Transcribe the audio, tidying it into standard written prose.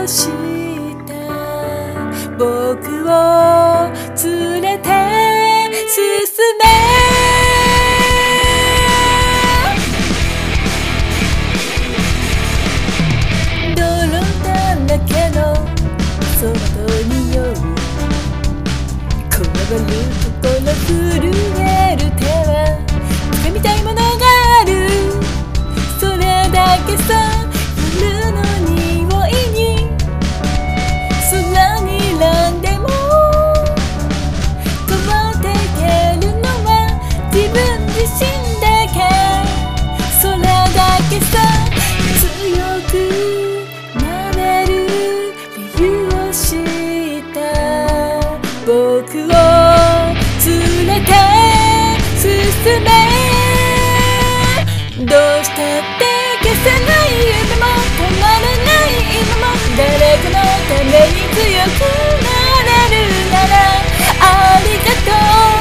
をした僕を連れて進め泥だらけの空と匂うこわばる心震える手は掴みたいものがあるそれだけさ夜の匂いに空にらんでも変わっていけるのは自分自身だけそれだけさ強くなれる理由を知った僕を連れて進めどうしたって消せない夢も止まらない今も誰かのために強くなれるならありがとう